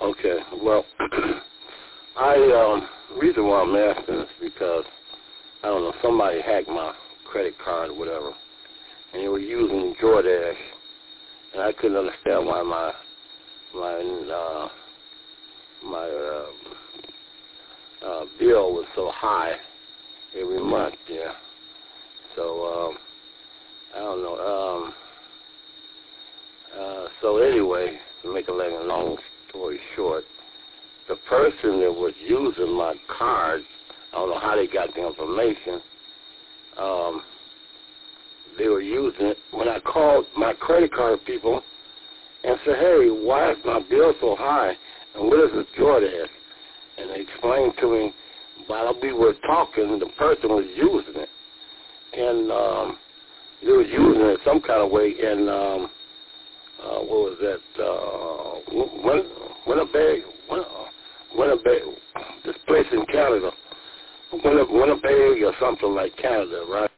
Okay. Well, reason why I'm asking is because I don't know, somebody hacked my credit card or whatever, and they were using DoorDash, and I couldn't understand why my bill was so high every month. Yeah. So I don't know. So anyway, to make a long story short, the person that was using my card, I don't know how they got the information. They were using it. When I called my credit card people and said, hey, why is my bill so high? And what is this DoorDash? And they explained to me, while we were talking, the person was using it. And they were using it some kind of way in, what was that, Winnipeg, this place in Canada, Winnipeg or something like Canada, right?